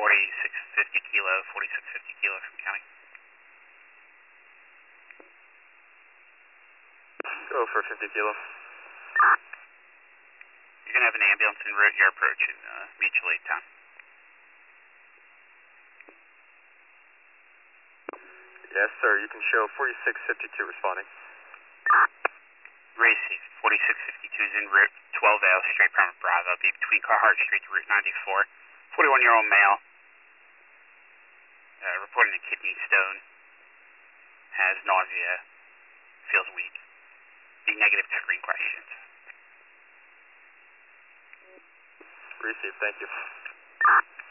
4650 kilo, 4650 kilo from county. Go for 50 kilo. You're going to have an ambulance en route. You're approaching mutual aid town. Yes, sir. You can show 4652 responding. Received. 4652 is en route. 12L, straight from Bravo. Be between Carhart Street to Route 94. 41-year-old male. Reporting a kidney stone. Has nausea. Feels weak. Be negative to screen questions. Received. Thank you.